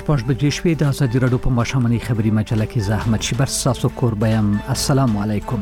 شپږ بجې شوې د ازادي راډیو په ماښامنۍ خبري مجله کې زه احمد شیبر تاسو کوربم. السلام علیکم.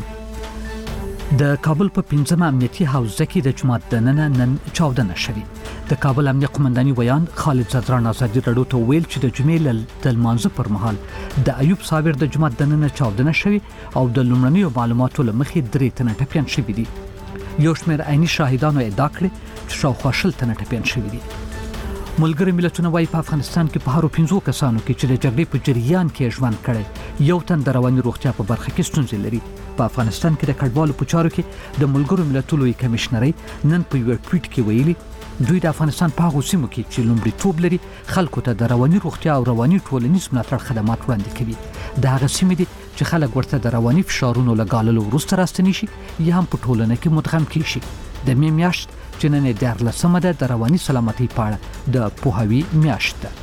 د کابل په 15 امنیتي حوزه کې د جمعه د نن چاودنه شوې. د کابل امنیه قومنداني ویان خالد زدران ازادي راډیو ته ویل چې د جمعې د لمانځه پر مهال د ایوب صابر د جمعه د نن چاودنه شوې او د لومړنیو معلوماتو لمخې 3 تنه ټپيان شوي دي. یو شمېر عیني شاهدانو ادعا کړې چې شاوخوا 10 تنه ټپيان شوي دي. ملګری ملتونه وايي په افغانستان کې په هرو 15 کسانو کې چې د جګړې په جریان کې ژوند کړي یو تن د رواني روغتیا په برخه کې ستونزې لري. په افغانستان کې د کډوالو په چارو کې د ملګرو ملتونو کمشنري نن په یو ټویټ کې ویلي دوی د افغانستان په هغو سیمو کې چې لومړیتوب لري خلکو ته د رواني روغتیا او رواني ټولنیز ملاتړ خدمات وړاندې کوي. د هغه سیمې دي چې خلک ورته د رواني فشارونو لګاللو وروسته راستنی شي یا هم په ټولنه کې مدغم کیشي. د می میاشت چې نن د 14مه د رواني سلامتۍ په اړه د پوهاوی میاشت ده.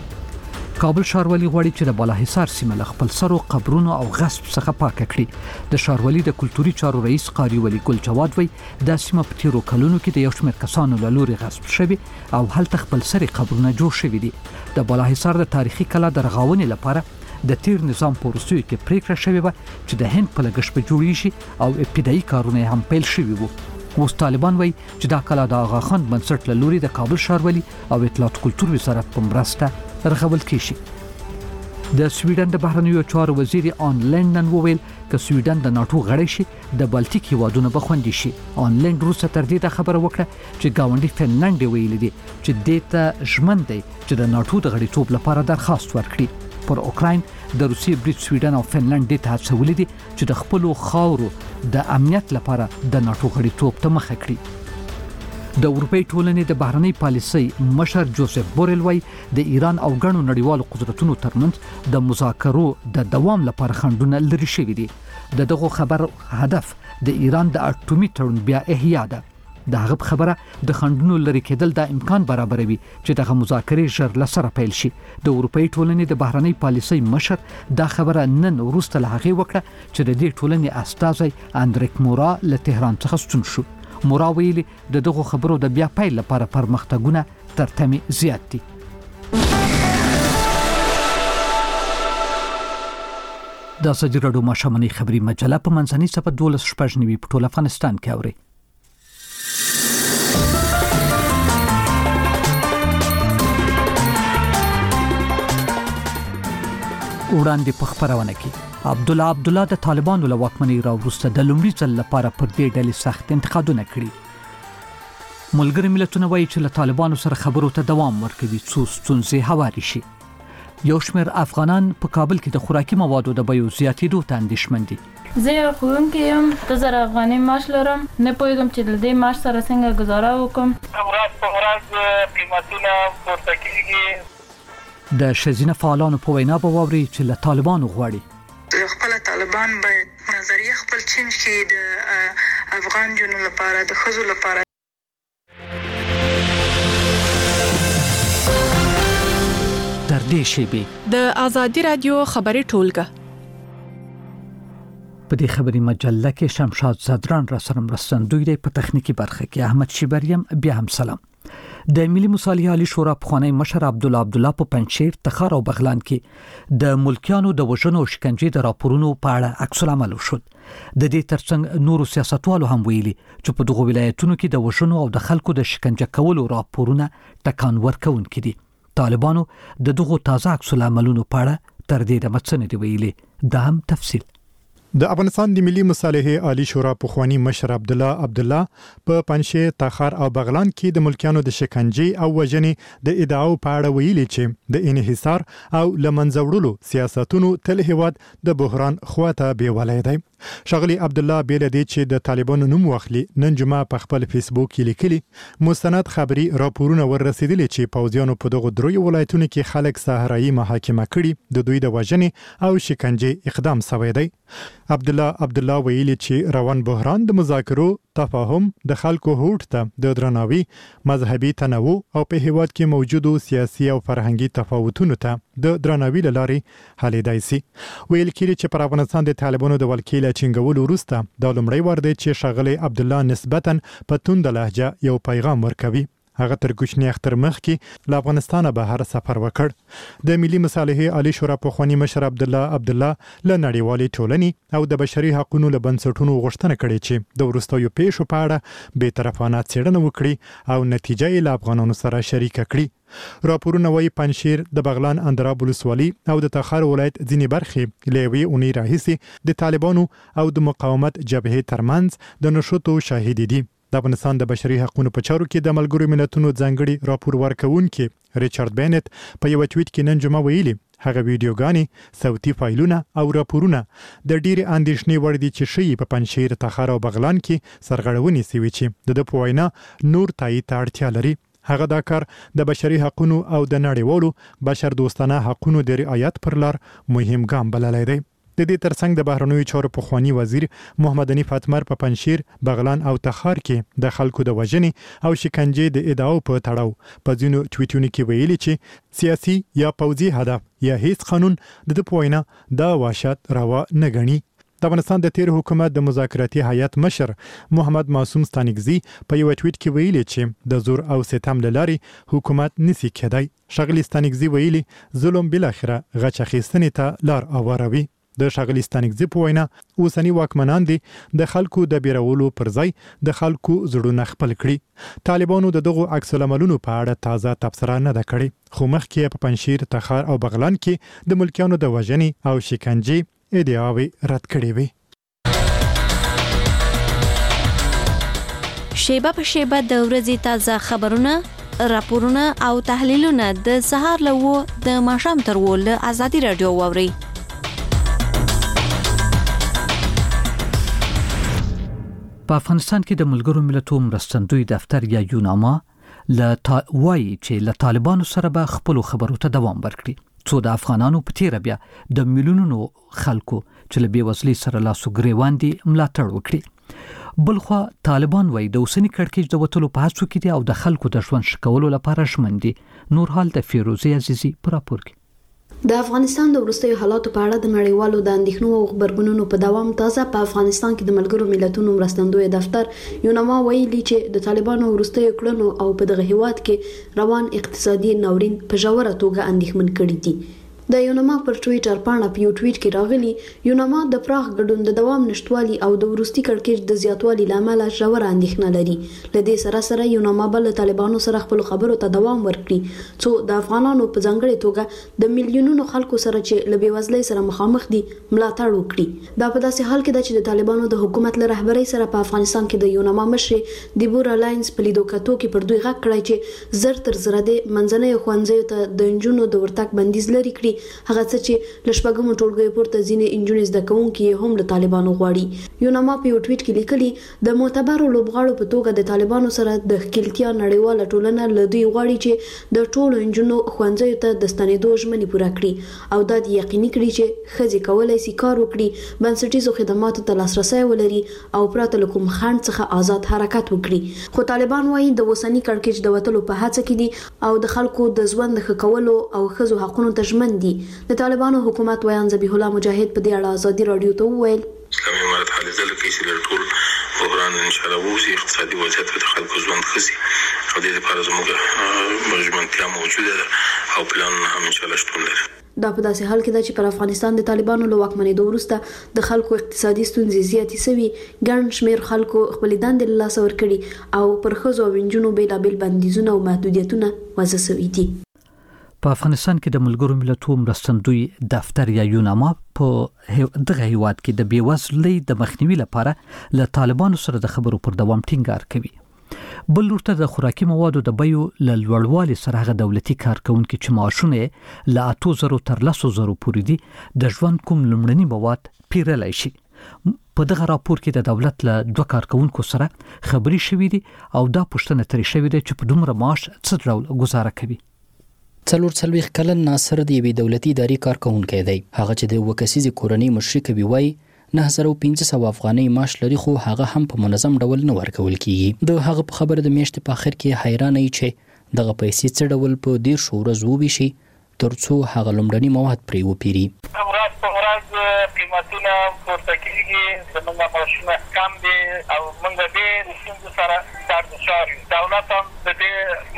کابل ښاروالي غواړي چې د بالاحصار سیمه له خپل سرو قبرونو او غصب څخه پاکه کړي. د ښاروالي د کلتوري چارو رئیس قاری ولی ګل جواد وی د سیمه په تیرو کلونو کې د یو شمېر کسانو له لوري غصب شوي او هلته خپل سري قبرونه جوړ شوي دي. د بالاحصار د تاریخي کلا د رغاونې لپاره د تیر نظام په وروستیو کې پریکړه شوې وه چې د هند په لګښت به جوړیږي او ابتدایي کارونه هم پیل شوي وو. اوس طالبان وایي چې دا کلا د آغا خان بنسټ له لوري د کابل ښاروالي او اطلاعات کلتور وزارت په مرسته رغول کیږي. د سویډن د بهرنیو چارو وزیر آنلاین نن وویل چې سویډن د ناتو غړی شي د بالټیک هیوادونو به خوندي شي. آنلاین روسه تر دې د خبره وکړه چې گاونډي فنلند ویلي دي چې دته ژمن دی چې د ناتو د غړیتوب لپاره درخواست ورکړي. پر اوکراین د روسیې، بريټ، سویډن او فنلند ته هڅولې دي چې د خپل خاورو د امنیت لپاره د ناتو غړیتوب ته مخه کړي. د اروپای ټولنې د بهرنۍ پالیسۍ مشر جوزف بورل وای د ایران او ګڼو نړیوالو قدرتونو ترمنځ د مذاکرو د دوام لپاره خنډونه لري شوي دي. دغه خبر هدف د ایران د اټومي تړون بیا احیا ده. د هغه خبره د خنډونو لري کېدل د امکان برابروي چې دغه مذاکرې ژر لسره پیل شي. د اروپای ټولنې د بهرنۍ پالیسۍ مشر دا خبره نن وروسته له هغې وکړه چې د دې ټولنې استازی اندریک مورا له تهران څخه ستون شو. مورا ویلي دغه خبرو د بیا پیل لپاره پرمختګونه تر تمې زیات دي. د ازادي راډیو ماښامنۍ خبري مجله په منځنۍ صفحه 12 په ټول افغانستان کې اوري. وړاندې په خبرونه کې عبدالله د طالبانو له واکمنۍ راوروسته د لومړي ځل لپاره پر دې ډلې سخت انتقادونه کړي. ملګری ملتونه وایي چې له طالبانو سره خبرو ته دوام ورکوي څو ستونزې هواري شي. یو شمېر افغانان په کابل کې د خوراکي موادو د بیو زیاتېدو ته اندېښمن دي. زه یو ښوونکی یم، 2000 افغانۍ معاش لرم، نه پوهېږم چې له دې معاش سره څنګه ګزاره وکړم. ورځ په ورځ قیمتونه پورته کېږي. د ښځینه فعالانو په وینا به واوري چې له طالبانو غواړي خپل طالبان باید نظریه خپل چینج کړي د افغان جنو لپاره، د ښځو لپاره. تر دې شیبې د ازادي رادیو خبري ټولګه په دې خبري مجله کې شمشاد زدران را سره مرستندوی دی. په تخنیکی برخه کې احمد شیبریم. بیا هم سلام. د ملي مصالحه عالی شورا پخوانی مشر عبدالله په پنځیر، تخار او بغلان کې د ملکیانو د وژنو او شکنجې د راپورونو په اړه عکس العمل وشود. د دې ترڅنګ نورو سیاستوالو هم ویلي چې په دغه ولایتونو کې د وژنو او د خلکو د شکنجه کولو راپورونه ټکان ورکوونکي دي. طالبانو د دغه تازه عکس العملونو په اړه تر دې د مڅنې دی ویلي. دا هم تفصیل. د افغانستان د ملي مصالحه عالی شورا پخوانی مشر عبدالله په پنځیر، تخار او بغلان کې د ملکیانو د شکنجې او وژنې د ادعاو په اړه ویلي چې د انحصار او لمنځوړلو سیاستونو تل هیواد د بحران خواته بیولای دی. شغلی عبدالله بیل دی چې د طالبانو نوم واخلي نن جمعه په خپل فیسبوک کې لیکلي مستند خبري راپورونه ورسېدلي چې پوځیانو په دغه دروي ولایتونو کې خلک صحرایي محاکمه کړي، د دوی د وژنې او شکنجې اقدام شوی دی. عبدالله ویلي چې روان بحران د مذاکرو، تفاهم، د خلکو هوډ ته د درناوي، مذهبي تنوع او په هیواد کې موجودو سیاسي او فرهنګي تفاوتونو ته د درناوي لارې حلیدای سي. ویل کېږي چې پر افغانستان د طالبانو د ولکې چنګولو وروسته د لومړی وار دی چې شغلی عبدالله نسبتاً په توند لهجه یو پیغام ورکوي. هغه تر کوچنی اختر مخکې له افغانستانه بهر سفر وکړ د ملي مصالحې عالی شورا پخوانی مشر عبدالله له نړیوالې ټولنې او د بشري حقوقو له بنسټونو غوښتنه کړې چې د وروستیو پیښو په اړه بې طرفانه څېړنه وکړي او نتیجه یې له افغانانو سره شریکه کړي. راپورونه وايي پنجشیر د بغلان اندراب ولسوالي او د تخار ولایت ځینې برخې له یوې اونۍ راهیسې د طالبانو او د مقاومت جبهې ترمنځ د نښتو شاهد دي. د افغانستان د بشري حقوقو په چارو کې د ملګرو ملتونو ځانګړي راپور ورکوونکي ریچارډ بینټ په یو ټویټ کې نن جمعه ویلي هغه ویډیوګانې صوتي فایلونه او راپورونه د ډېرې اندېښنې وړ دي چې ښیي په پنجشیر تخار او بغلان کې سرغړونې سوي چې د په وینا نور تایید ته اړتیا لري. هغه دا کار د بشري حقوقو او د نړیوالو بشر دوستانه حقوقو د رعایت پر لار مهم ګام بللی دی. د دې ترڅنګ د بهرنیو چارو پخوانی وزیر محمد حنیف اتمر په پنجشیر، بغلان او تخار کې د خلکو د وژنې او شکنجې د ادعاو په تړاو په ځینو ټویټونو کې ویلي چې سیاسي یا پوځي هدف یا هیڅ قانون د په وینا د وحشت روا نه ګڼي. د افغانستان د تیر حکومت د مذاکراتي هیئت مشر محمد معصوم ستانکزي په یو ټویټ کې ویلي چې د زور او ستم له لارې حکومت نسی کېدای. ښاغلي ستانکزي ویلي ظلم بالاخره غچ اخیستنې ته لار هواروي. د ښاغلي ستانکزي په وینا اوسنی واکمنان دي د خلکو د بیرولو پر ځای د خلکو زړونه خپل کړي. طالبانو د دغو عکس العملونو په اړه تازه تبصره نه ده کړې، خو مخکې په پنجشیر، تخار او بغلان کې د ملکیانو د وژنې او شکنجې ادعاوې رد کړې وې. شیبه په شیبه د ورځې تازه خبرونه، راپورونه او تحلیلونه د سهار له 9 د ماښام تر 10 له ازادي رادیو واورئ. په افغانستان کې د ملګرو ملتونو مرستندوی دفتر یا یوناما وایي چې له طالبانو سره به خپل خبرو ته دوام ورکړي، څو د افغانانو په تیر بیا د میلیونونو خلکو چې له بېوزلۍ سره لاسو ګریوان دي ملاتړ وکړي. بلخوا طالبان وایي د اوسنی کړکېچ د وتلو په هڅو کې دي او د خلکو د ژوند ښه کولو لپاره ژمن دي. نور حال د فیروزي عزیزي په راپور کې. د افغانستان د وروستیو حالاتو په اړه د نړیوالو د اندېښنو او خبرګونونو په دوام تازه په افغانستان کې د ملګرو ملتونو مرستندوی دفتر یوناما ویلي چې د طالبانو وروستیو کړنو او په دغه هیواد کې روان اقتصادي ناورین په ژوره توګه اندېښمن کړي دي. د یوناما پر ټویټر پاڼه په یو ټویټ کې راغلي یوناما د پراخ ګډون د دوام نشټوالي او د وروستي کړکېچ د زیاتوالي لامل ژوره اندېښنه لري. لدې سره یوناما بل طالبانو سره خپل خبرو ته دوام ورکړي، څو د افغانانو په ځانګړي توګه د میلیونونو خلکو سره چې له بېوزلۍ سره مخامخ دي ملاتړ وکړي. دا په داسې حال کې ده چې د طالبانو د حکومت له رهبرۍ سره په افغانستان کې د یوناما مشر دیبورا لاینز په لیدو کتو کې پر دوی غږ کړی چې زر تر زره د منځنۍ ښوونځیو ته د انجونو د ورتګ بندیز لري کړي، هغه څه چې لشپګمو ټولګي پورته ځینې انجونې زده کوونکي هم له طالبانو غواړي. یوناما په یو ټویټ کې لیکلي د معتبرو لوبغاړو په توګه د طالبانو سره د ښکیلتیا نړیواله ټولنه له دوی غواړي چې د ټولو انجونو ښوونځیو ته د ستنېدو ژمنې پوره کړي او دا د یقیني کړي چې ښځې کولی شي کار وکړي، بنسټیزو خدماتو ته لاسرسی ولري او پرته له کوم خنډ څخه آزاد حرکت وکړي. خو طالبان وایي د اوسني کړکېچ د وتلو په هڅه کې دي او د خلکو د ژوند د ښه کولو او ښځو حقونو ته ژمن دي. د طالبانو حکومت ویان ذبیح الله مجاهد په دې اړه ازادي رادیو ته وویل اسلامي امارت حالې ځل کې چې ټول بحران ان شاء الله وځي، اقتصادي وضعیت د خلکو ژوند ښه شي او د دې لپاره زموږ ژمنتیا موجوده ده او پلانونه هم ان شاء الله شتون لري. دا په داسې حال کې ده چې پر افغانستان د طالبانو له واکمنېدو وروسته د خلکو اقتصادي ستونزې زیاتې سوي، ګڼ شمېر خلکو خپلې دندې له لاسه ورکړي او پر ښځو او نجونو بېلابېل بندیزونه او محدودیتونه وضع سوي دي. په افغانستان کې د ملګرو ملتونو مرستندوی دفتر یا یوناما په دغه هیواد کې د بېوزلۍ د مخنیوي لپاره له طالبانو سره د خبرو پر دوام ټینګار کوي. بل لورته د خوراکي موادو د بیو له لوړوالي سره هغه دولتي کارکونکي چې معاشونه له 8,000 تر 10,000 پورې دي د ژوند کوم لومړني مواد پیرلی شي. په دغه راپور کې د دولت له 2 کارکونکو سره خبري شوې دي او دا پوښتنه ترې شوې ده چې په دومره معاش څه ډول گزاره کوي. 40 کلن ناصر د یوې دولتي ادارې کارکونکی دی. هغه چې د وکسیزې کورنۍ مشري کوي وایي 9500 افغانۍ معاش لري، خو هغه هم په منظم ډول نه ورکول کیږي. د هغه په خبره د میاشتې په اخر کې حیران ای چې دغه پیسې څه ډول په 10 ورځو وویشي ترڅو هغه لومړني مواد پرې وپیري. ورځ په ورځ قیمتونه پورته کیږي، زموږ معاشونه کم دي او موږ ډېر ستونزو سره سر د شار. دولت هم د دې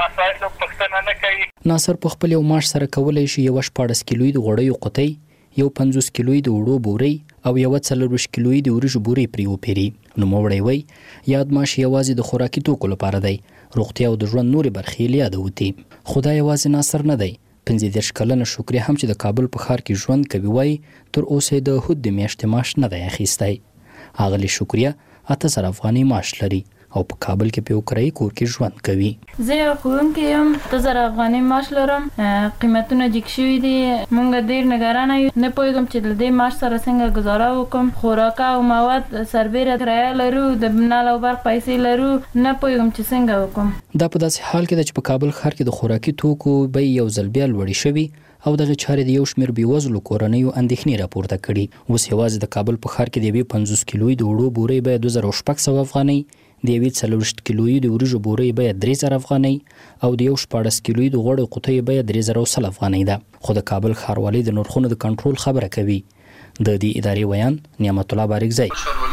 ناصر په خپل یو ماش سره کولای شي یو 14 کیلوي د غوړیو قطۍ، یو 50 کیلوي د وړو بوري او یو 40 کیلوي د وریجو بوري پرې وپیري. نو موړی وای یاد ماش یوازې د خوراکي توکو لپاره دی، روغتیا او د ژوند نورې برخې یې یادوي. خدای یوازې ناصر نه دی، 15 کلنه شکریا هم چې د کابل په ښار کې ژوند کوي وای تر اوسه د هود د میاشتې ماش نه دی اخیستی. اغلی شکریا 8000 افغاني ماش لري او په کابل کې په یو کرایي کور کې ژوند کوي. زه یو ښوونکی یم، 2000 افغاني معاش لرم. قیمتونه جګ شوي دي، موږ ډېر نګرانه یو، نه پوهېږم چې له دې معاش سره څنګه ګزاره وکړم. خوراک او مواد سربیره کرایه لرو، د نل او برق پیسې لرو، نه پوهېږم چې څنګه وکړم. دا په داسې حال کې ده چې په کابل ښار کې د خوراکي توکو بیې یو ځل بیا لوړې شوي او دغه چارې د یو شمېر بېوزلو کورنیو اندېښنې راپورته کړي. اوس یوازې د کابل په ښار کې د یوې 50 کیلوي د وړو بورۍ بیه 2600 افغانۍ، د یوې 40 کیلوي د وریجو بورۍ بیه 3000 افغانۍ او د یو 14 کیلوي د غوړو قطۍ بیه 3000 افغانۍ ده. خو د کابل ښاروالۍ د نرخونو د کنټرول خبره کوي. د دې ادارې ویان نعمت الله بارکزی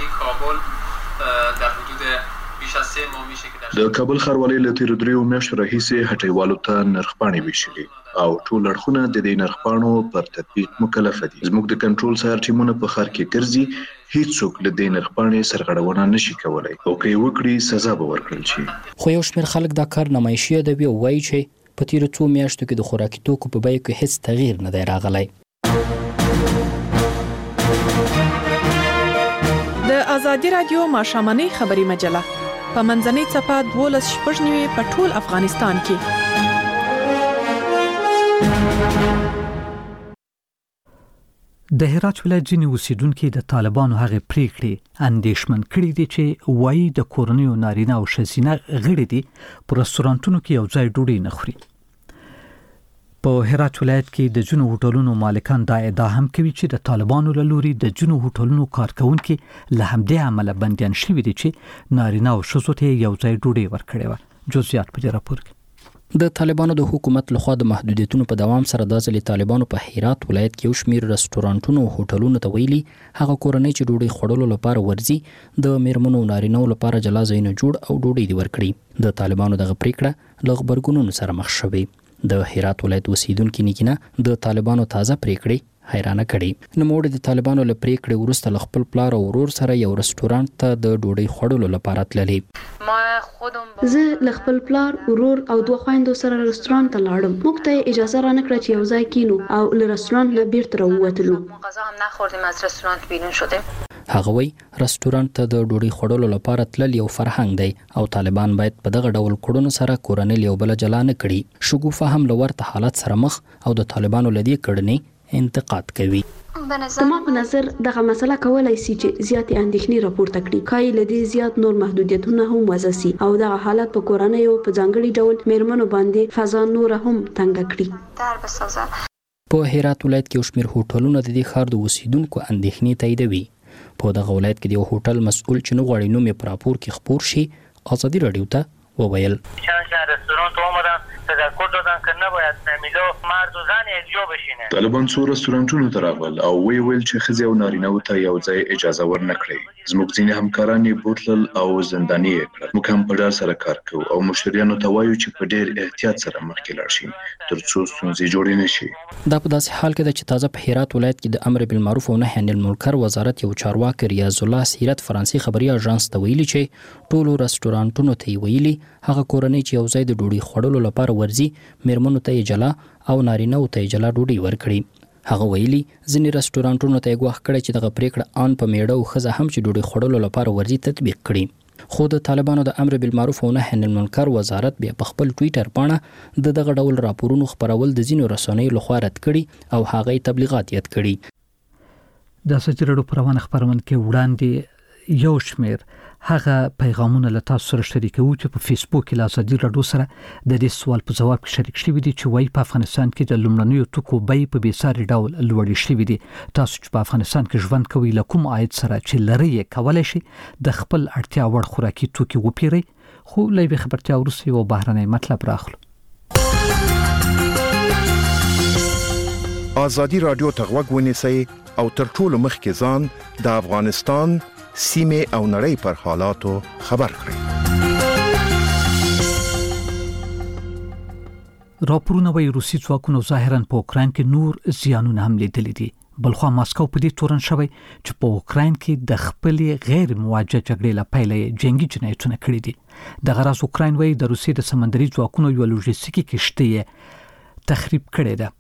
د کابل ښاروالۍ له تیرو 3 میاشتو راهیسې هټیوالو ته نرخپاڼې ویشلې او ټول اړخونه د دې نرخپاڼو پر تطبیق مکلف دي. زموږ د کنټرول سایر ټیمونه په ښار کې ګرځي، هیڅوک له دې نرخپاڼې سرغړونه نشي کولای او که یې وکړي سزا به ورکړل شي. خو یو شمېر خلک دا کار نمایشي ادبي او وایي چې په تیرو 2 میاشتو کې د خوراکي توکو په بیه کې هیڅ تغییر نه دی راغلی. د ازادي رادیو ماښامنۍ خبري مجله په منځنۍ صفحه 12:09 په ټول افغانستان کې. د هرات ولایت ځینې اوسیدونکو د طالبانو هغه پریکړې اندېښمن کړي دي چې وایي د کورنیو نارینه او ښځینه غړي دي په رستورانتونو کې یو ځای ډوډۍ نه خوري. په هرات ولایت کې د ځینو هوټلونو مالکان دا ادعا هم کوي چې د طالبانو له لوري د ځینو هوټلونو کارکونکو له همدې عمله بندیان شوي دي چې نارینه او ښځو ته یو ځای ډوډۍ ورکړي و. جزئیات په دې راپور کې. د طالبانو د حکومت لخوا د محدودیتونو په دوام سره د ځلې طالبانو په هرات ولایت کې یو شمېر رستورانتونو او هوټلونو ته ویلي هغه کورنۍ چې ډوډۍ خوړلو لپاره ورځي د میرمنو او نارینه‌و لپاره جلا ځایونه جوړ او ډوډۍ دی ورکړي. د طالبانو دغه پریکړه له غبرګونونو سره مخ شوې. د هرات ولایت اوسیدونکو نکینه د طالبانو تازه پریکړې حیرانه کړي. نوموړي د طالبانو له پریکړې وروسته خپل پلار او ورور سره یو رستورانت ته د ډوډۍ خوړلو لپاره تللي. زه له خپل پلار، ورور او 2 خويندو سره رستورانت ته لاړم. موږ ته اجازه را نه کړه چې یو ځای کینو او له رستورانت نه بیرته راووتلو. هغه وی رستورانت ته د ډوډۍ خوړلو لپاره تلل یو فرهنګ دی او طالبان باید په دغه ډول کړنو سره کورنۍ یو بل جلا نه کړي. شګوفه هم له ورته حالت سره مخ او د طالبانو لدی کړنې انتقاد کوي. زما په نظر دغه مسله کولای شي چې زیاتې اندېښنې راپورته کړي، کای لدی زیات نور محدودیتونه هم وضع شي او دغه حالت په کورنۍ او په ځانګړي ډول میرمنو باندې فضا نور هم تنګ کړي. په هرات ولایت کې یو شمېر هوټلونه د دې ښار د اوسیدونکو اندېښنې تاییدوي. په دغه ولایت کې د یو هوټل مسؤل چې نو غواړي نوم یې په راپور کې خپور شي ازادي رادیو ته وویل طالبان څو رستورانتونو ته راغلل او ویل چې ښځې او نارینه‌و ته یو ځای اجازه ورنکړي. زموږ ځینې همکاران یې بوتلل او زنداني یې کړل. موږ هم په ډار سره کار کوو او مشتریانو ته وایو چې په ډېر احتیاط سره مخکې لاړ شي ترڅو ستونزې جوړې نه شي. دا په داسې حال کې ده چې تازه په هرات ولایت کې د امر بالمعروف او نهي عن المنکر وزارت یو چارواکي ریاض الله سیرت فرانسې خبري اژانس ته ویلي چې ټولو رستورانتونو ته ویلي هغه کورنۍ چې یو ځای د ډوډۍ خوړلو لپاره ورځي میرمنو ته جلا او نارینه‌و ته جلا ډوډۍ ورکړي. هغه ویلي ځینې رستورانتونو ته غواخ کړي چې دغه پریکړه ان په میړه او ښځه هم چې ډوډۍ خوړلو لپاره ورځي تطبیق کړي. خو د طالبانو د امر بالمعروف او نهي عن المنکر وزارت بیا په خپل ټوئیټر باندې دغه ډول راپورونو خبرول د ځینو رسنیو لخوا رد کړي او هغه تبلیغات یاد کړي. د سجرړو پروانه خبرونه کې وړاندې یو شمېر هغه پیغامونه له تاسو سره شریکو چې په فیسبوک کې لاسدي رادیو سره د دې سوال په جواب کې شریک شوي دي چې وایي په افغانستان کې د لومړنیو توکو بیې په بیساري ډول لوړې شوي دي. تاسو چې په افغانستان کې ژوند کوئ له کوم عاید سره چې لري کولای شي د خپل اړتیا وړ خوراکي توکي وپیرئ. خو له دې خبرتیا وروسته یو بهرنی مطلب راخلو. ازادي رادیو ته غوږ ونیسئ او تر ټولو مخکې ځان د افغانستان سیمه او نړۍ پر حالاتو خبر کړئ. راپورونه وايي روسي ځواکونو ظاهراً په اوکراین کې نور زیانونه هم لیدلي دي. بلخوا ماسکو په دې تورن شوی چې په اوکراین کې د خپل غیر مواجه جګړې لپاره جنگي جنایتونه کړي دي. د غرض اوکراین وايي د روسي د سمندري ځواکونو یو لوجستیکي کشتۍ تخریب کړې ده.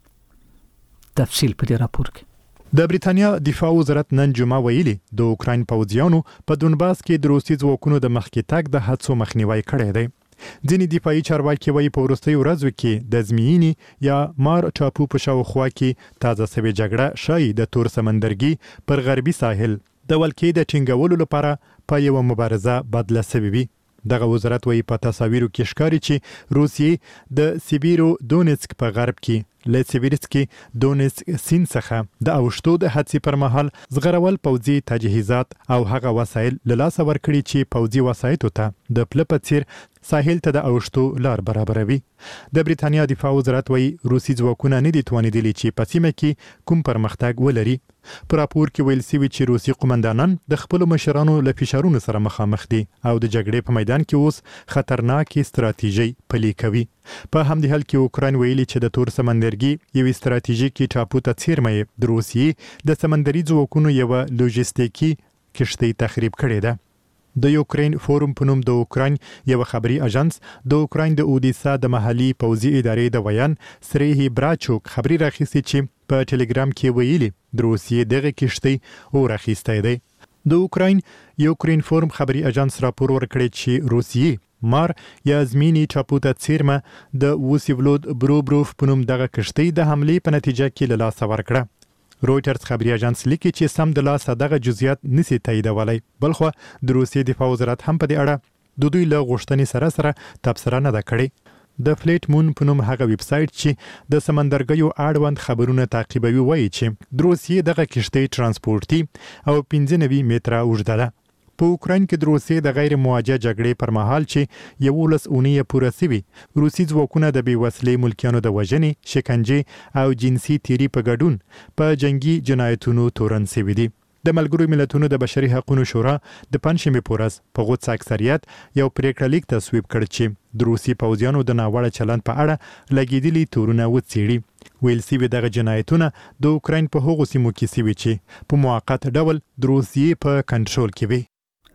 تفصیل په دې راپور کې. د بریتانیا دفاع وزارت نن جمعه ویلي د اوکراین پوځیانو په دونباس کې د روسي ځواکونو د مخکې تګ د هڅو مخنیوي کړی دی. ځینې دفاعي چارواکي وايي په وروستیو ورځو کې د زمینی یا مار ټاپو په شاوخوا کې تازه سوي جګړه شایي د تور سمندرګي پر غربي ساحل د ولکې د ټینګولو لپاره په یو مبارزه بدله شوې وي. دغه وزارت وايي په تصاویرو کې ښکاري چې روسیې د سیبیرو دونیتسک په غرب کې له سیبیرسکي دونیتسک سیند څخه د اوشتو د حادثې پر مهال زغرول پوځي تجهیزات او هغه وسایل له لاسه ورکړي چې پوځي وسایتو ته د پله په څیر ساحل ته د اوشتو لار برابروي. د بریتانیا دفاع وزارت وايي روسي ځواکونه نه دي توانیدلي چې په سیمه کې کوم پرمختګ ولري. په راپور کې ویل شوی چې روسي قومندانان د خپل مشرانو له فشارونو سره مخامخ دي او د جګړې په میدان کې اوس خطرناکې ستراتیژي پلي کوي. په همدې حال کې اوکراین ویلي چې د تور سمندرګي یو ستراتیژیکي ټاپو ته څیرمه د روسیې د سمندري ځواکونو یو لوجستیکي کشتۍ تخریب کړې ده. د یوکرين فورم په نوم د اوکراین یو خبري اژانس د اوکراین د اودیسا د محلي پوځي ادارې د ویان سریهی براچوک خبري راخیستي چې په ټلګرام کې ویلي د روسیې دغه کشتۍ او راخیستي دی. د یوکرين فورم خبري اژانس راپور ورکړی چې روسیې مار یا زمینی ټاپو ته څیرمه د وسیولود بروبروف په نوم دغه کشتۍ د حملې په نتیجه کې له لاسه ورکړه. رويټرز خبري اژانس لیکي چې سم د لاسه دغه جزئیات نسی تاییدولای. بلخو د روسیې دفاع وزارت هم په دې اړه د دوی له غوښتنې سره تبصره نه ده کړې. د فلیټ مون په نوم هغه ویب سټ چې د سمندرګیو اړوند خبرونه تعقیبوي وایي چې د روسیې دغه کشتۍ ترانسپورتي او 15 متره اوږده ده. په اوکراین کې د روسیې د غیر مواجه جګړې پر مهال چې 11 اونۍ پوره شوي روسي ځواکونه د بیوسلې ملکیانو د وژنې، شکنجې او جنسي تیری په ګډون په جنگي جنایتونو تورن شوي دي. د ملګرو ملتونو د بشري حقوقو شورا د پنځمې پورز په غوڅ اکثریت یو پریکړه لیک تصویب کړ چې د روسي پوځیانو د ناوړه چلند په اړه لګیدلي تورونه وڅېړي. ویل سوي دغه جنایتونه د اوکراین په هغو سیمو کې سوي چې په موقت ډول د روسیې په کنټرول کې وي.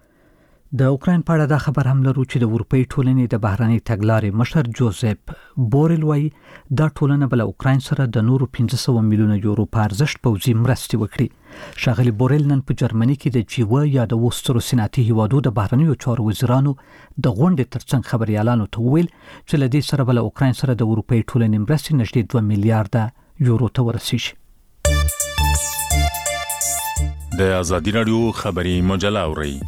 د اوکراین په اړه دا خبر هم لرو چې د اروپאי ټولنې د بهراني تګلارې مشر جوزپ بورل وايي دا ټولنه بل اوکراین سره د نورو 500 میلیونه یورو په ارزښت پوځي مرستې وکړي. شاغلي بورل نن په جرمني کې د جیو یا د وسترو سناتي هیوادو د بهرنیو چارو وزیرانو د غونډې ترڅنګ خبريالانو ته ویل چې لدې سره بل اوکراین سره د اروپאי ټولنې مرستې نږدې 2 میلیارډ یورو ته ورسیږي. د ازادي رادیو خبري مجله اوري.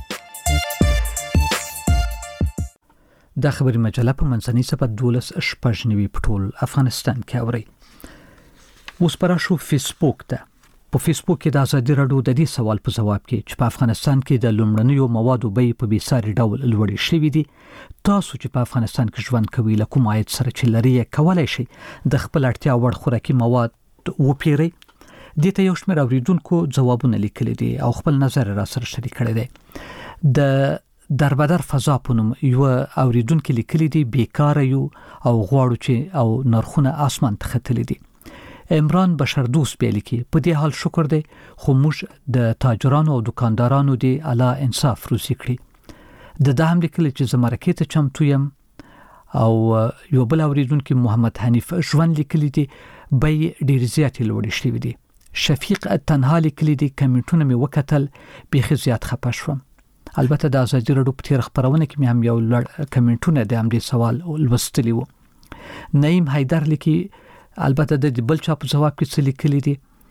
دا خبري مجله په منځنۍ صفحه 12 شپږنوي په ټول افغانستان کې اوري. اوس پر شو فیسبوک ته. په فیسبوک کې د ازادي رادیو د دې سوال په جواب کې چې په افغانستان کې د لومړنیو موادو بیې په بیساري ډول لوړې شوې دي. تاسو چې په افغانستان کې ژوند کوئ له کوم عاید سره چې لري کولای شي د خپل اړتیا وړ خوراکي مواد وپیرئ. دې ته یو شمېر اوریدونکو ځوابونه لیکلي دي او خپل نظر را سره شریک کړی دی. د دربدر فضا په نوم یو اوریدونکو لیکلي دي بیکاره یو او غواړو چې او نرخونه اسمان ته ختلي دي. عمران بشردوست بیل کې په دې حال شکر دی خو موږ د تاجرانو او دکاندارانو دی اعلی انصاف روسي کړی. د هم لیکلي چې زمرکې ته چمتو يم او یو بل اوریدونکو محمد حنیف ژوند لیکلي دي بې ډیر زیات لوړ شوی دي. شفیق تنها لیکلي دي کمنټونه می وکتل به زیات خپه شوم. البته د ازادي رادیو په تیر خبرونه کې مې هم یو لړ کمنټونه د همدې سوال لوستلی وو. نعیم حیدر لیکي البته د بل چا په جواب کې څه لیکلي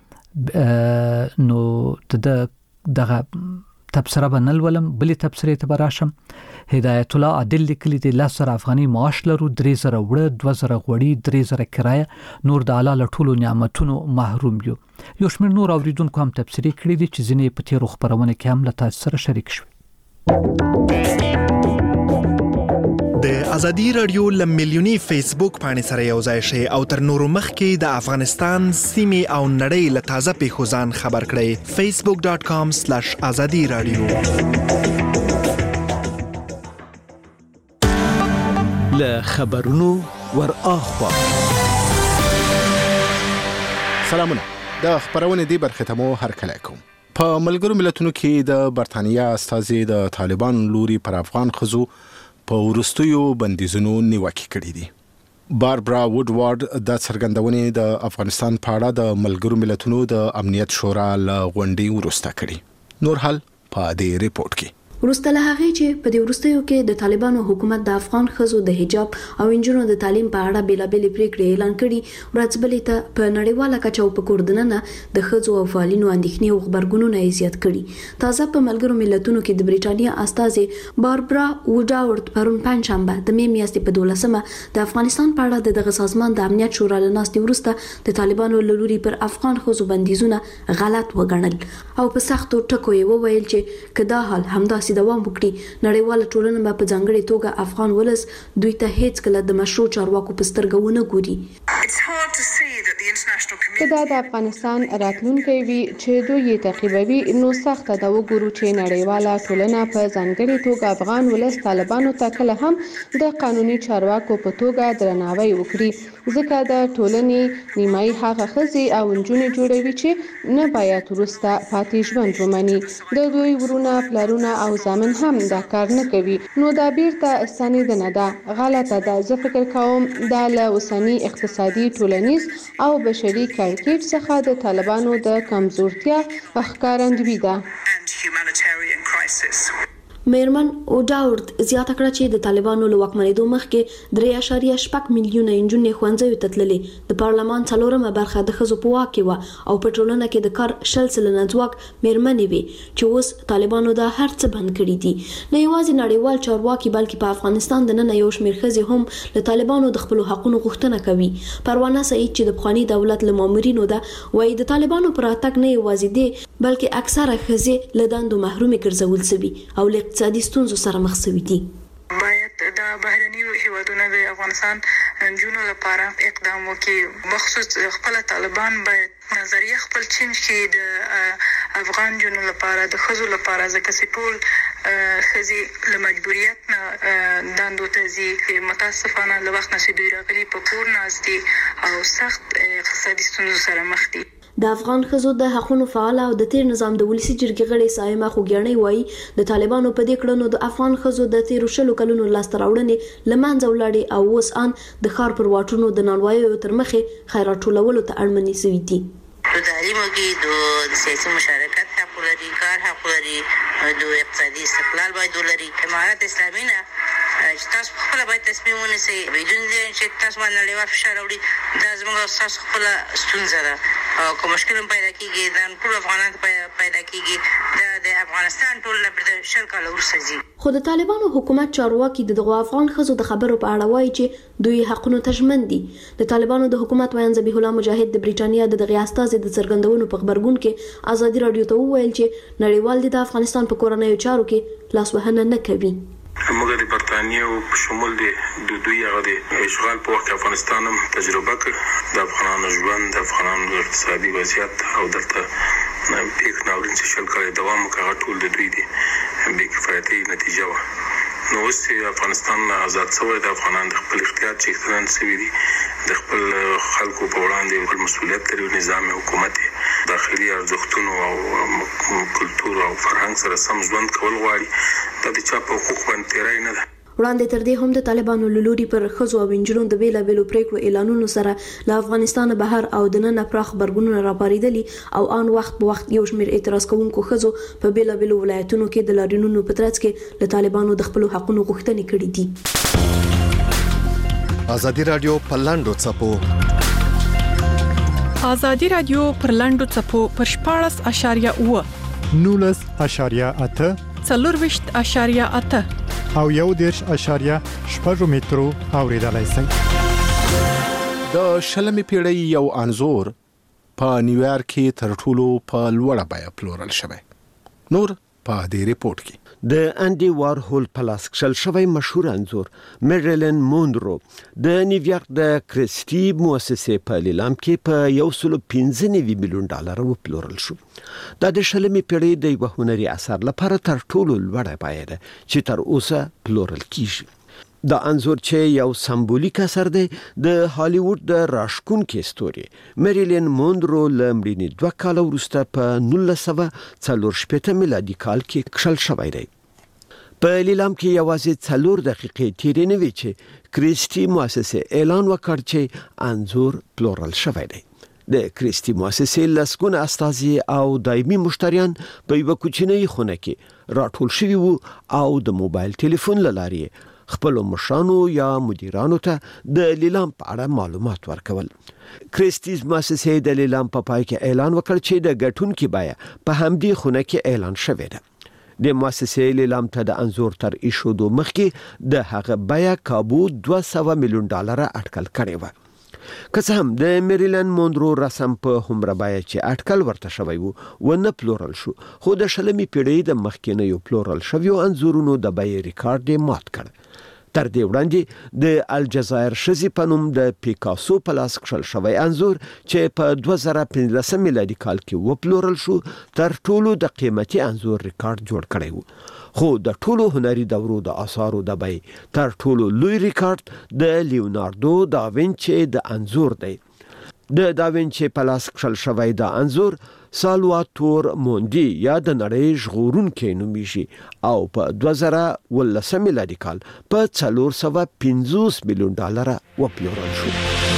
دي نو دغه تبصره بنل ولم بلې تبصره ته براشم. هدایت الله عادل لیکلي دي 10,000 افغاني معاش لرو 3,000 وړه 2,000 غوړي 3,000 کرایه نور د اعلی ټولو نعمتونو محروم یو. یو شمېر نور اوریدونکو هم تبصره کړې دي چې ځینې په تیر خبرونه کې هم له تاسو سره شریک شوي. د ازادي رادیو لملیونی فیسبوک باندې سره یو ځای شي او تر نورو مخکې د افغانستان سیمه او نړۍ له تازه پیښو ځان خبر کړئ. facebook.com/azadi radio له خبرونو ور اخوا سلامونه. د خبرونه دی برخه ته مو هرکلی کوم. په ملګرو ملتونو کې د برتانیا استازي د طالبان لوري پر افغان خزو په ورستیو بندیزونو نیوکه کړې دي. باربرا وودوارد د څرګندونې د افغانستان په اړه د ملګرو ملتونو د امنیت شورا له غونډې وروسته کړي. نور حال په دې ریپورت کې. وروسته له هغې چې په دې وروستیو کې د طالبانو حکومت د افغان ښځو د حجاب او انجونو د تعلیم په اړه بیلابېلې پریکړې اعلان کړي، ورځ بلې ته په نړیواله کچه او په کور دننه د ښځو او فعالینو اندېښنې او غبرګونونه یې زیات کړي. تازه په ملګرو ملتونو کې د بریټانیا استازې باربرا وودوارد پرون پنجشنبه د مې میاشتې په 12مه د افغانستان په اړه دغه سازمان د امنیت شورا له ناستې وروسته د طالبانو له لوري پر افغان ښځو بندیزونه غلط وګڼل او په سختو ټکو یې وویل چې که دا حال همداسې دوام وکړي، نړیواله ټولنه به په ځانګړې توګه افغان ولس دوی ته هیڅ کله د مشروع چارواکو په سترګه ونه ګوري. که دا د افغانستان راتلونکی وي چې دوی یې تعقیبوي، نو سخته ده وګورو چې نړیواله ټولنه په ځانګړې توګه افغان ولس طالبانو ته کله هم د قانوني چارواکو په توګه درناوی وکړي، ځکه د ټولنې نیمایي هغه ښځې او نجونې جوړوي چې نه باید وروسته پاتې ژوند ومني. د دوی ورونه، پلرونه او زامن هم دا کار نه کوي، نو دا بیرته ستنېدنه ده، غلطه ده. زه فکر کوم دا له اوسني اقتصادي، ټولنیز او بشري کړکېچ څخه د طالبانو د کمزورتیا ښکارندوی ده. میرمن وودوارد زیاته کړه چې د طالبانو له واکمنېدو مخکې 3.6 میلیونه نجونې ښوونځیو ته تللې. د پارلمان 4مه برخه د ښځو په واک کې وه او په ټولنه کې د کار 0% ځواک میرمنې وي چې اوس طالبانو دا هر څه بند کړي دي. نه یوازې نړیوال چارواکي بلکې په افغانستان د نن یو شمېر ښځې هم له طالبانو د خپل حقوقو غوښتنه کوي. پروانه سعید چې د پخواني دولت له مامورینو ده، وایي د طالبانو پر راتګ نه یوازې دی بلکې اکثره ښځې له دندو محرومې ګرځول شوي او له اقتصادي ستونزو سره مخ شوي دي. باید د بهرنیو هیوادونو د افغانستان نجونو لپاره اقدام وکړي، بخصوص خپل طالبان باید نظریه خپل چینج کړي د افغان جنو لپاره، د ښځو لپاره، ځکه چې ټول ښځې له مجبوریت نه دندو ته ځي. متاسفانه له وخت نه چې دوی راغلي په کور ناست دي او سخت اقتصادي ستونزو سره مخ دي. د افغان ښځو د حقونو فعال او د تیر نظام د ولسی جرګې غړي سایمه خوګیاڼي وایي د طالبانو په دې کړنو د افغان ښځو د 13 کلونو لاسته راوړنې لمانځه ولاړې او اوس ان د ښار پر واټونو د نانوایو تر مخې خیرات ټولولو ته اړمنې شوي دي. د تعلیم کې د سیاسي مشارکت حق لري، کار حق لري، د اقتصادي استقلال باید ولري. امارت اسلامي نه چې تاسو خپل باید تصمیم ونیسئ بدون چې تاسو باندې نړیوال فشار راوړي، دا زموږ تاسو خپل ستونزه ده او کوم مشکل پیدا کیږي دا ټول افغانان پیدا کیږي، د افغانستان ټول لپاره 10 کال وروسته ځي. خو د طالبانو حکومت چارواکي دغه افغان ښځو د خبرو په اړه وایي چې دوی حقونو ته ژمن دي. د طالبانو د حکومت ویان ذبیح الله مجاهد د بریټانیا د دغه استازي د څرګندونو په خبرګون کې ازادي رادیو ته وویل چې نړیوال د افغانستان په کورنیو چارو کې لاسوهنه نه کوي. موږ د برتانیې په شمول د دوی هغه د اشغال په وخت افغانستان هم تجربه کړ، د افغانانو ژوند، د افغانانو اقتصادي وضعیت او دلته پیښ ناورین چې 10 کال دوام وکړ ټول د دوی د بې کفایتۍ نتیجه وه. نو اوس افغانستان آزاد شوی، د افغانانو د خپل اختیار چې اختیار شوی دي، د خپل خلکو په وړاندې خپل مسؤلیت لري، نظام حکومت داخلي ارزښتونو او کلتور او فرهنګ سره سم ژوند کول غواړي. دا د چا په حقوق باندې تیری نه ده. وړاندې تر دې هم د طالبانو له لوري پر ښځو او نجونو د بیلابېلو پریکړو اعلانونو سره له افغانستانه بهر او دننه پراخ غبرګونونه راپارېدلي او آن وخت په وخت یو شمېر اعتراض کوونکو ښځو په بیلابېلو ولایتونو کې د لاریونونو په ترڅ کې له طالبانو د خپلو حقونو غوښتنې کړې دي. ازادي رادیو په لاندو څپو ازادي رادیو پر لاندو څپو پر 14.8 19.8 24.8 او 1.8 مترو اوریدلای شئ. د شلمې پیړۍ یو انزور په نیویارک کې تر ټولو په لوړه بیه پلورل شوی. نور په دې ریپورت کې د انډي وارهول په لاس کشل شوی مشهور انځور میرلین مونرو د نیویارک د کریسټي مؤسسې په لیلام کې په $115 میلیون وپلورل شو. دا د شلمې پیړۍ د یو هنري اثر لپاره تر ټولو لوړه بیه ده چې تر اوسه پلورل کیږي. دا انځور چې یو سمبولیک اثر دی د هالیوډ د راشکونکي ستوري میریلین مونرو لمړي 2 کال وروسته په 1940 میلادي کال کې کشل شوی دی. په لیلام کې یوازې 4 دقیقې تیرې نه وي چې کریسټي مؤسسه اعلان وکړ چې انځور پلورل شوی دی. د کریسټي مؤسسې لسګونه استازي او دایمي مشتریان په یو کوچنۍ خونه کې راټول شوي وو او د موبایل ټلیفون لارې خپل مشرانو یا مدیرانو ته د لیلام په اړه معلومات ورکول. کریسټي مؤسسې د لیلام په پای کې اعلان وکړ چې د ګټونکو بیه په همدې خونه کې اعلان شوې ده. د مؤسسې لیلام ته د انځور تر ایښودو مخکې د هغه بیه کابو $200 میلیون اټکل کړی و. که څه هم د میریلین مونرو رسم په همره بیه چې اټکل ورته شوی وو ونه پلورل شو، خو د 20مې پیړۍ د مخکینیو پلورل شویو انځورونو د بیې ریکارډ یې مات کړ. تر دې وړاندې د الجزایر شزي په نوم د پیکاسو په لاس کشل شوی انځور چې په 2015 میلادي کال کې وپلورل شو تر ټولو د قیمتي انځور ریکارډ جوړ کړی وو. خو د ټولو هنري دورو د آثارو د بیې تر ټولو لوی ریکارډ د لیوناردو دا وینچي د انځور دی. د دا وینچي په لاس کشل شوی دا انځور سالواتور موندي یا د نړۍ ژغورونکی نومیږي او په 2019 میلادي کال په $450 میلیون وپلورل شو.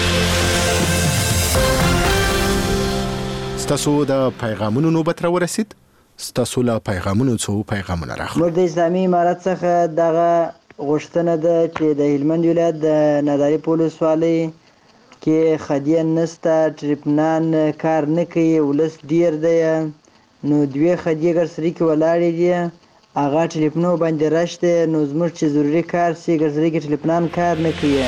ستاسو د پیغامونو نوبت را ورسید. ستاسو له پیغامونو څو پیغامونه راغلي. موږ د اسلامي امارت څخه دغه غوښتنه ده چې د هلمند ولایت د ناداري پولیسوالۍ کې خدیه نسته، ټریپنان کار نه کوي، ولس ډیر دی، نو 2 خدیه ګرسري کې ولاړې دي، هغه ټلیفونو باندې رش دی، نو زموږ چې ضروري کار سي ګرسري کې ټلیفنان کار نه کوي.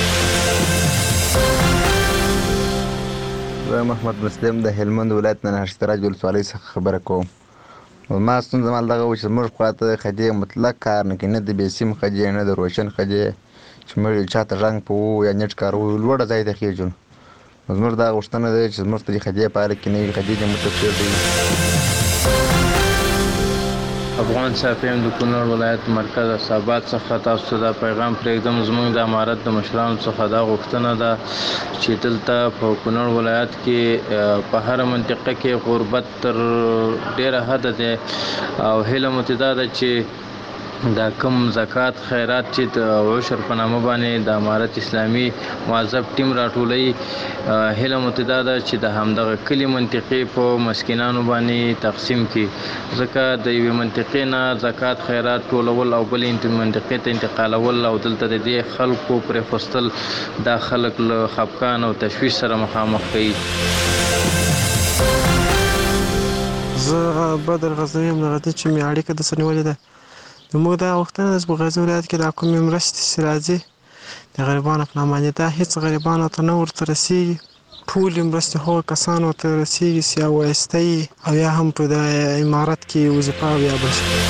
زه محمد مسلم د هلمند ولایت نه هشتراج ولسوالۍ څخه خبره کوم. ما ستونزه مال دغه و چې زموږ خواته خدیه مطلق کار نه کوي، نه د بېسیم خدیه نه د روشن خدیه چې موږ چاته رنګ په یا نیټ کارو لوړه ځای ته خېجو. زموږ دا غوښتنه ده چې زموږ ته د خدیه په اړه کې نوې خدیې د متفسر دی. افغان صافیم د کونړ ولایت مرکز اساباد څخه تاسو دا پیغام پرېږدم. زموږ د امارت د مشرانو څخه دا غوښتنه ده چې دلته په کونړ ولایت کې په هر منطقه کې غربت تر ډیره حد دی او هیله مو دا ده چې دا کم زکات خیرات چې د عشر په نامه باندې د امارت اسلامي معذب ټیم راټولوي، هیله مو دا ده چې د همدغه کلي منطقې په مسکینانو باندې تقسیم کړي، ځکه د یوې منطقې نه زکات خیرات ټولول او بلې منطقې ته انتقالول او دلته د دې خلکو پرېښودل دا خلک له خفګان او تشویش سره مخامخ کوي. زه بدر غزنوي یم. دغه چې مې اړیکه د سنیولې ده موږ دا غوښتنه ده چې په غزني ولایت کې دا کومې مرستې چې راځي د غریبانو په نامه باندې دا هېڅ غریبانو ته نه ورته رسېږي. ټولې مرستې هغو کسانو ته رسېږي چې یا وایسته یي او یا هم په د امارت کې وظیفه او یا بل شي.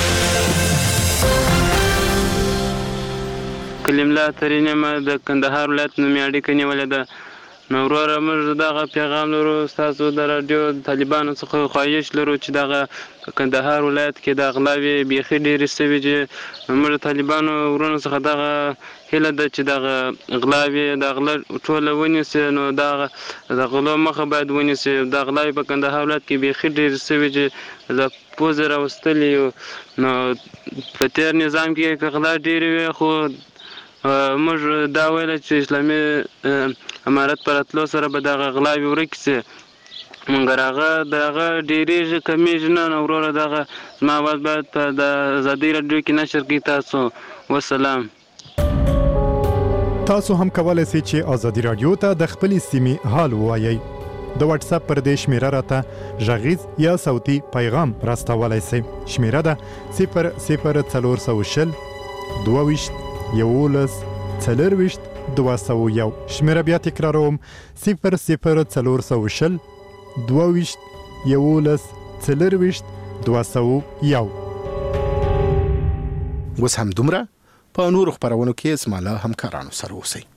کلیم الله ترین یم د کندهار ولایت نه مې اړیکه نیولې ده. نو وروره موږ دغه پیغام لرو ستاسو د راډیو طالبانو څخه خواهش لرو چې دغه کندهار ولایت کې د غلاوې بیخي ډېرې سوي چې موږ د طالبانو ورونو څخه دغه هیله ده چې دغه غلاوې د غلا ټوله ونیسي، نو دغه د غلو مخه باید ونیسي. د غلاوې په کندهار ولایت کې بیخي ډېرې سوي چې د پوځ راوستلي، نو په تېر نظام کې که غلا ډېرې وي خو موږ دا ویله چې اسلامي امارت پر راتلو سره به دغه غلاوې ورکې سي، مګر هغه دغه ډېرېږي کمیږي نه. نو وروره دغه زما اواز باید په د ازادۍ راډیو کې نشر کړي. تاسو وسلام. تاسو هم کولای شئ چې ازادي راډیو ته د خپلې سیمې حال ووایئ. د واتس اپ پر دې شمیره راته غږیز یا صوتي پیغام راستولای شئ. شمیره ده 00420 22 11 40 201. شمیره بیا تکراروم 00420 22 11 40 201. اوس هم دومره. په نورو خپرونو کې زما له همکارانو سره اوسئ.